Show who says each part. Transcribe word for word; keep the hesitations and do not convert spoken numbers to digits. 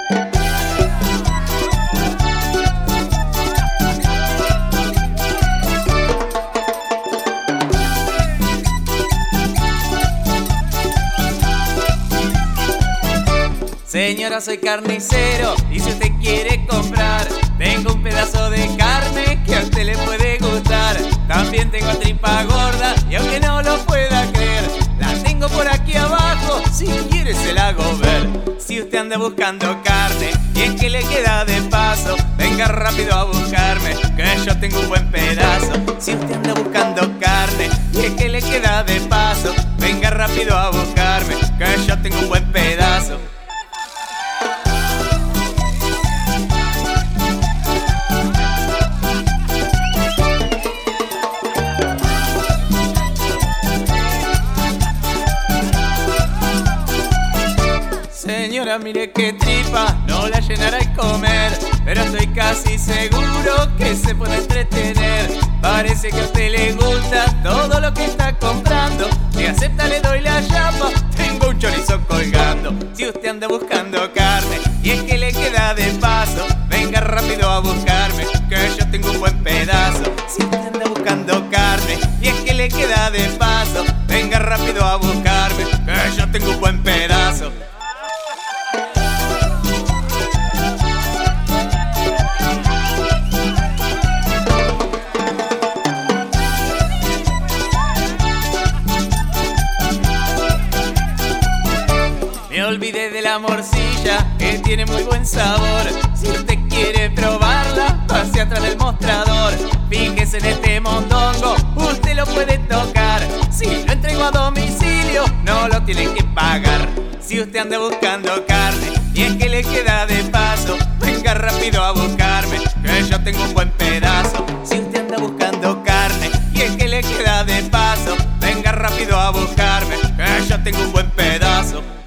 Speaker 1: Señora, soy carnicero y si usted quiere comprar, tengo un pedazo de carne que a usted le puede gustar. También tengo tripa gorda y aunque no lo pueda creer, la tengo por aquí abajo, si quiere se la hago ver. Si usted anda buscando carne y es que le queda de paso, venga rápido a buscarme, que yo tengo un buen pedazo. Si usted anda buscando carne y es que le queda de paso, venga rápido a buscarme, que yo tengo un buen pedazo. Señora, mire qué tripa, no la llenará el comer, pero estoy casi seguro que se puede entretener. Parece que a usted le gusta todo lo que está comprando. Si acepta le doy la chapa, tengo un chorizo colgando. Si usted anda buscando carne y es que le queda de paso, venga rápido a buscarme, que yo tengo un buen pedazo. Si usted anda buscando carne y es que le queda de paso, venga rápido a buscarme, que yo tengo un buen pedazo. Me olvidé de la morcilla que tiene muy buen sabor. Si usted quiere probarla, pase atrás del mostrador. Fíjese en este mondongo, usted lo puede tocar. Si lo entrego a domicilio, no lo tiene que pagar. Si usted anda buscando carne y es que le queda de paso, venga rápido a buscarme, que yo tengo un buen pedazo. Si usted anda buscando carne y es que le queda de paso, venga rápido a buscarme, que yo tengo un buen pedazo.